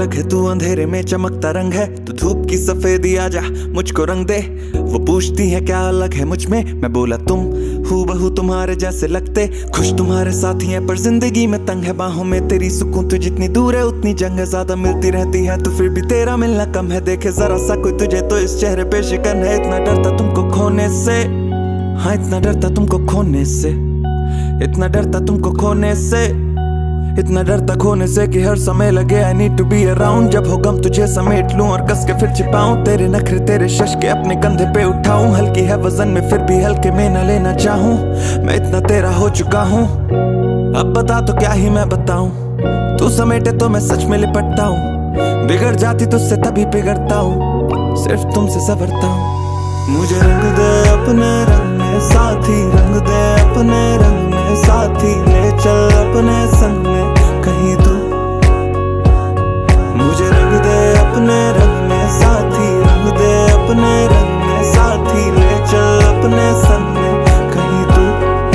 अलग है तू, अंधेरे में चमकता रंग है तू, धूप की सफेदी आजा मुझको रंग दे। वो पूछती है क्या अलग है मुझ में, मैं बोला तुम हूबहू तुम्हारे जैसे लगते। खुश तुम्हारे साथी हैं पर जिंदगी में तंग है, बाहों में तेरी सुकून तू जितनी दूर है उतनी जंग है। ज्यादा मिलती रहती है तो फिर भी तेरा मिलना कम है। देखे जरा सा कोई तुझे तो इस चेहरे पे शिकन है। इतना डरता तुमको खोने से, हाँ इतना डरता तुमको खोने से, इतना डरता तुमको खोने से, इतना डरता खोने से कि हर समय लगे I need to be around. जब हो गम तुझे समेट लूं और कस के फिर छिपाऊं, तेरे नखरे तेरे शश के अपने कंधे पे उठाऊं। हल्की है वजन में फिर भी हल्के में न लेना चाहूं, मैं इतना तेरा हो चुका हूं। अब बता तो क्या ही मैं बताऊं, तू समेटे तो मैं सच में लिपटता हूं। बिगड़ जाती तुझसे तभी बिगड़ता हूं, सिर्फ तुमसे संवरता हूं। मुझे रंग दे अपने रंग में साथी, रंग दे अपने रंग में साथी, ले चल अपने संग में कहीं तू। मुझे रंग दे अपने रंग में साथी, रंग दे अपने रंग में साथी, ले चल अपने संग में कहीं तू।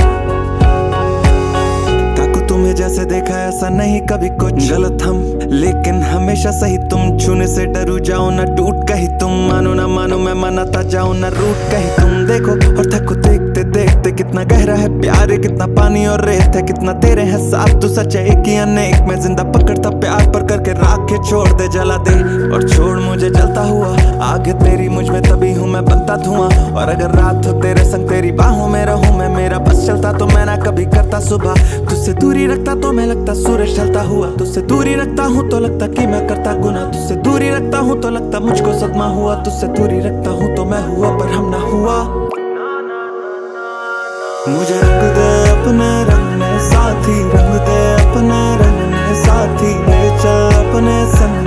काकू तुम्हें जैसे देखा ऐसा नहीं कभी कुछ गलत हम, लेकिन हमेशा सही तुम। छूने से डरू जाओ ना टूट कहीं तुम, मानो ना मानो मैं मनाता जाऊं ना रूट कहीं तुम। देखो और थको देखते देखते कितना गहरा है प्यार, कितना पानी और रेत है, कितना तेरे हैं साथ तू सच है एक ही अनेक। मैं जिंदा पकड़ता प्यार पर करके राख के छोड़ दे जला दे, और छोड़ मुझे जलता हुआ। आगे तेरी मुझ में तभी हूँ मैं बनता धुआं, और अगर रात हो तेरे संग तेरी बाहों में रहूं मैं। मेरा बस चलता तो मैं ना कभी करता सुबह, तुझसे दूरी रखता तो मैं लगता सूरज ढलता हुआ। तुझसे दूरी रखता हूँ तो लगता कि मैं करता गुनाह, तुझसे दूरी रखता हूँ तो लगता मुझको सदमा हुआ। तुझसे दूरी रखता हूँ तो मैं हुआ पर हम ना हुआ। मुझे रंग दे अपने रंग में साथी, रंग दे अपने रंग में साथी, ले चल अपने संग